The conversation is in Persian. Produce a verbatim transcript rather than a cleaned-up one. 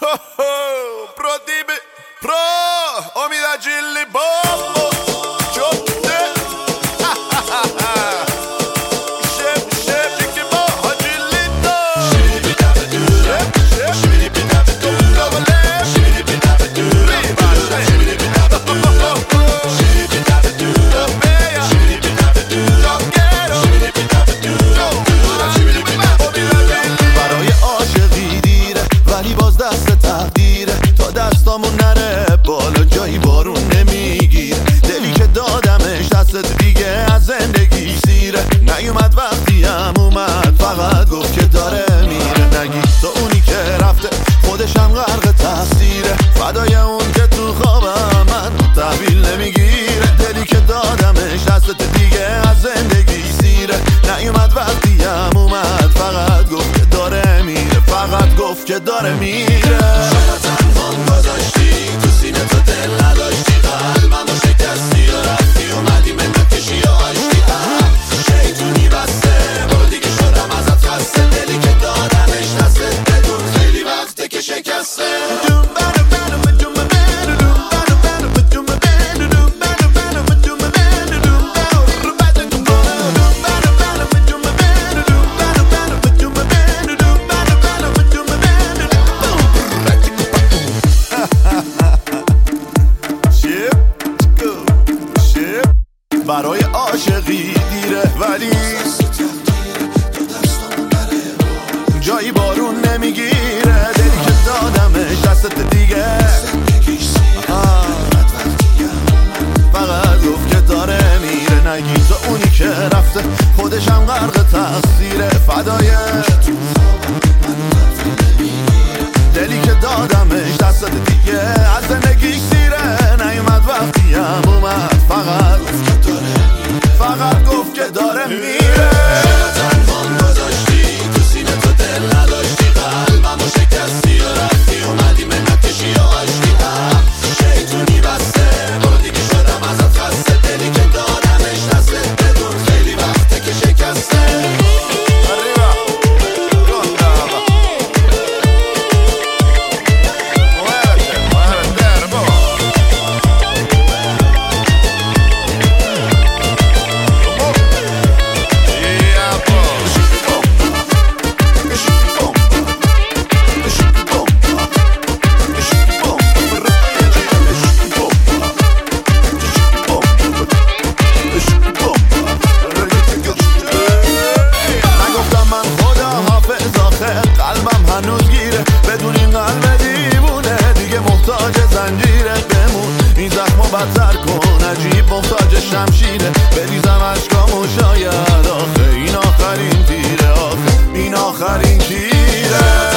Pro tipi, pro omida chili bombo. Chote. Chef, chef, chicken bo, hajilito. Shibidi dabba doo. Chef, chef, shibidi dabba doo. Double left. Shibidi dabba doo. Shibidi dabba doo. Shibidi dabba doo. Beya. Shibidi dabba doo. Choquero. Shibidi dabba doo. Shibidi dabba doo. برای عاشقی دیره ولی باز دست تقدیره تا دستامون نره بالا جایی بارون نمیگیره دلی که دادمش دست دیگه از زندگی سیره نیومد وقتی هم اومد فقط گفت که داره میره نگی تو اونی که رفته خودش هم غرق تقصیره فدای اون که تو خوابم من تحویل نمیگیره دلی که دادمش دست دیگه از زندگی سیره نیومد وقتی هم اومد فقط گفت که داره میره فقط گفت که داره میره چرا تنهام گذاشتی تو سینه تو دل نداشتی قلبمو شکستی و رفتی اومدی منت کشی و آشتی شیطونی بسته برو دیگه شدم ازت خسته دلی که دادمش دستت بدون خیلی وقته که شکسته برای عاشقی دیره ولی جایی بارون نمیگیره دلی که دادمش دستت دیگه فقط گفت که داره میره نگی تو اونی که رفته خودش هم غرق تقصیره فدای دلی که دادمش دستت دیگه از زندگی سیره نیومد وقتی هم اومد فقط فقط گفت که داره میره چرا تنهام گذاشتی تو سینه تو دل نداشتی قلبمو شکستی و رفتی اومدی منت کشی و آشتی شیطونی بسته برو دیگه شدم ازت خسته دلی که دادمش دستت بدون خیلی وقته که شکسته قلبم هنوز گیره بدون این قلب دیوونه دیگه محتاج زنجیره بمون این زخمو بدتر کن عجیب محتاج شمشیره بریزم عشقامو شاید آخه این آخرین تیره آخه این آخرین تیره